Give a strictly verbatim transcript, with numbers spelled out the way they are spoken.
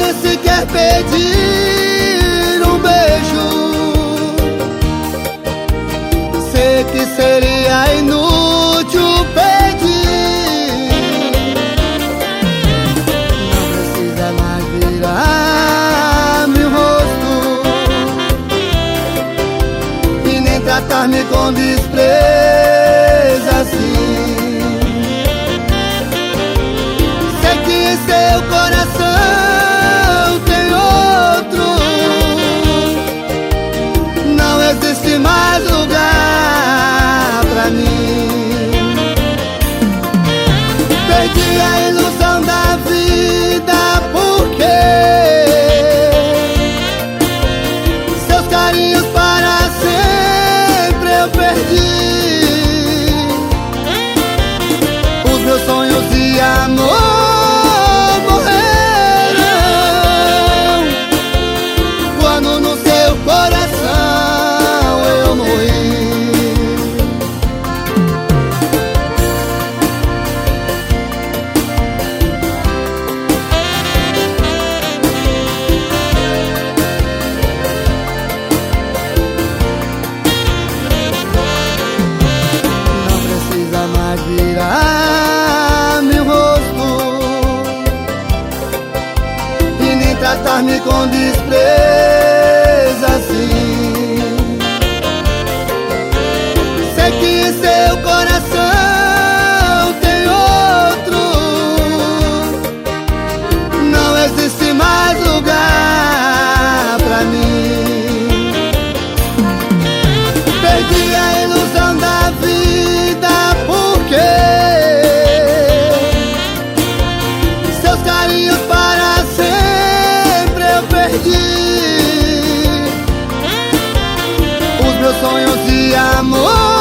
nem sequer pedir um beijo. Sei que seria inútil pedir. Não precisa mais virar meu rosto e nem tratar-me com desprezo assim. Sei que em seu coração tem outro. Não existe mais lugar pra mim. Perdi a ilusão da vida porque seus carinhos para sempre eu perdi. Os meus sonhos de amor morreram quando no seu coração eu morri. Não precisa mais virar meu rosto e nem tratar-me com desprezo assim. Sei que em seu coração tem outro. Não existe mais lugar pra mim. Perdi a ilusão da vida porque seus carinhos para sempre eu perdi. Os meus sonhos de amor